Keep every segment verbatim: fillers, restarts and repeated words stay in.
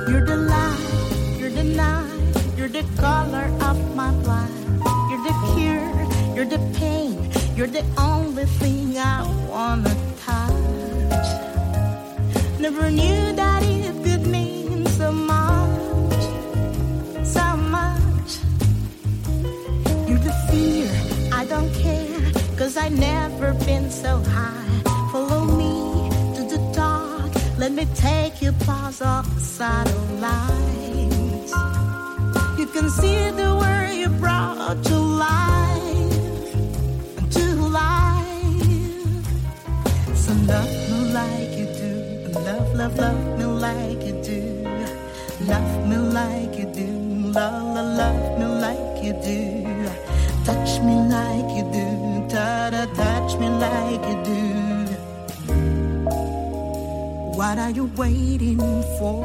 You're the light, you're the night, you're the color of my life. You're the cure, you're the pain, you're the only thing I wanna touch. Never knew that it could mean so much, so much. You're the fear, I don't care, cause I never been so high. Follow me to the dark, let me take you past all satellites. You can see the world you brought to life, to life. So love me like you do, love, love, love me like you do. Love me like you do, love, love, love me like you do. Touch me like you do, ta-da, touch me like you do. What are you waiting for?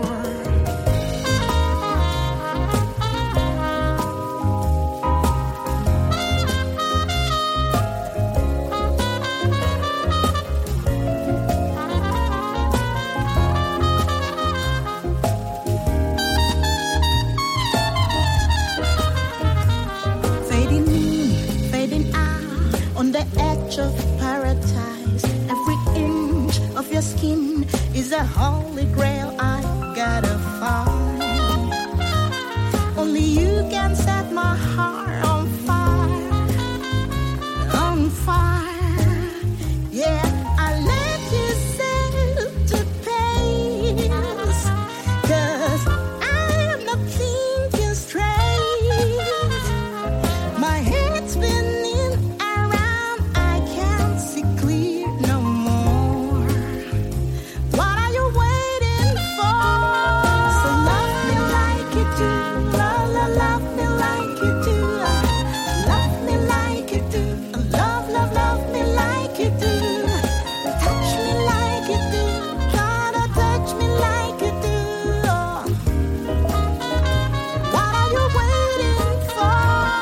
Fading in, fading out, on the edge of paradise. Every inch of your skin is a holy grail I gotta find. Only you can set my heart on fire, on fire. Yeah, I let you set to pace, cause I'm not thinking straight. My head's spinning around, I can't see clear no more. What are you waiting for? So love me like you do, love, love, love me like you do. Love me like you do, love, love, love me like you do. Touch me like you do, try to touch me like you do. What are you waiting for?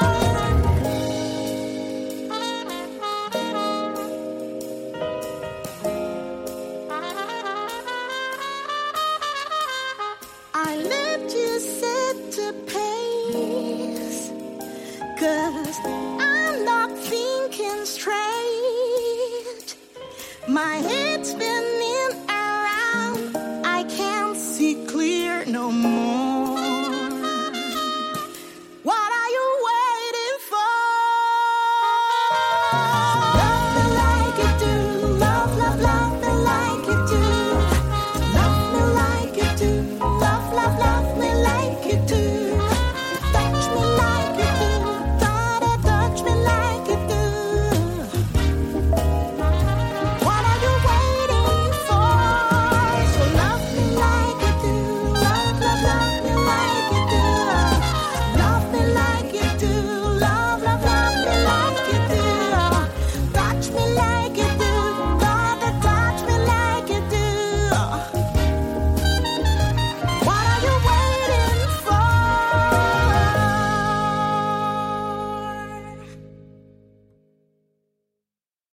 I let you set to pace, cause I'm not thinking straight. My head's been